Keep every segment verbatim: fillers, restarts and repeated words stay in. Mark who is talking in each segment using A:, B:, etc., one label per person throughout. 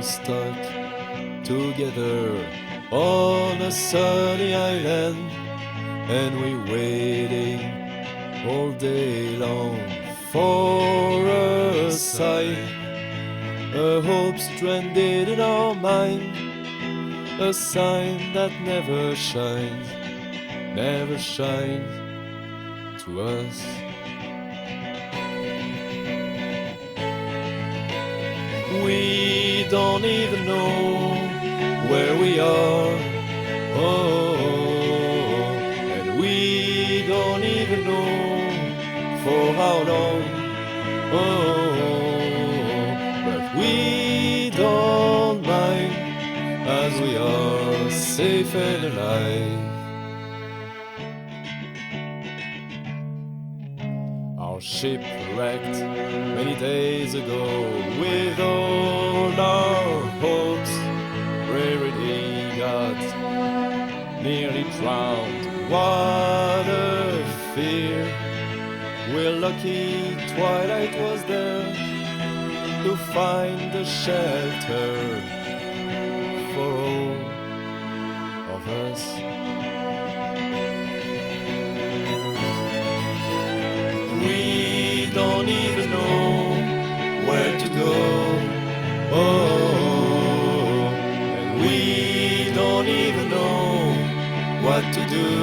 A: all stuck together on a sunny island, and we waiting all day long for a sign, a hope stranded in our mind, a sign that never shines, never shines to us. We don't even know where we are, oh, and we don't even know for how long, oh, but we don't mind as we are safe and alive. Our ship wrecked many days ago with all our hopes. Rarity got nearly drowned. What a fear! We're lucky twilight was there to find a shelter for all of us. We don't even know where to go, oh, and we don't even know what to do,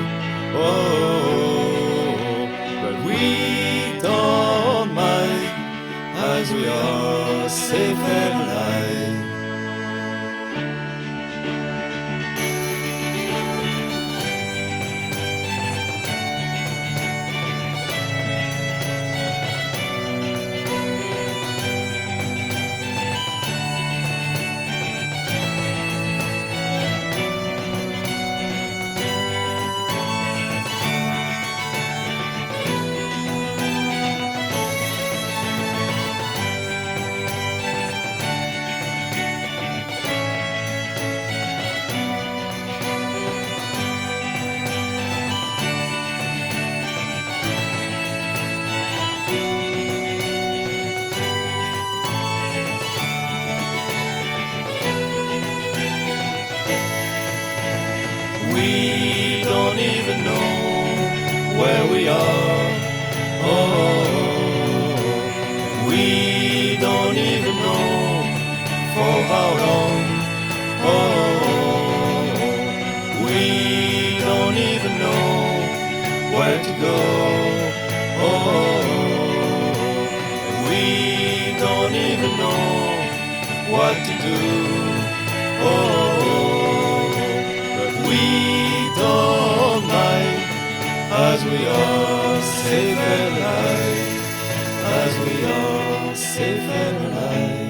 A: oh, but we don't mind as we are safe and alive. We don't even know where we are, oh, we don't even know for how long, oh, we don't even know where to go, oh, we don't even know what to do, oh, we don't mind as we are safe and alive, as we are safe and alive.